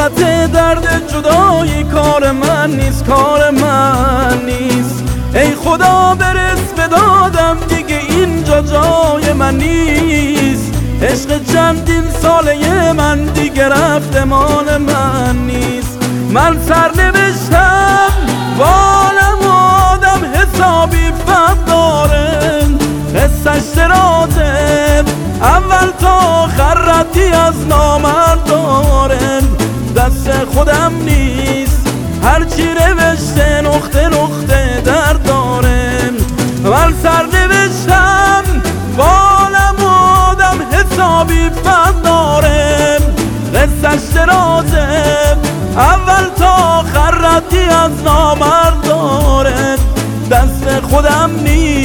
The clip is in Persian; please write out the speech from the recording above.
حالت درد جدایی کار من نیست، کار من نیست. ای خدا برس به دادم دیگه اینجا جای من نیست. عشق چندین ساله من دیگه رفته مال من نیست. من سر نوشتم بالم آدم حسابی فهم داره، قصه‌اش درازه اول تا آخر ردی از نامرد داره. دست خودم نیست هرچی نوشته نقطه نقطه درد داره. من سر نوشتم بالم آدم حسابی فهم داره، قصه‌اش درازه اول تا آخر ردی از نامرد داره. دست خودم نیست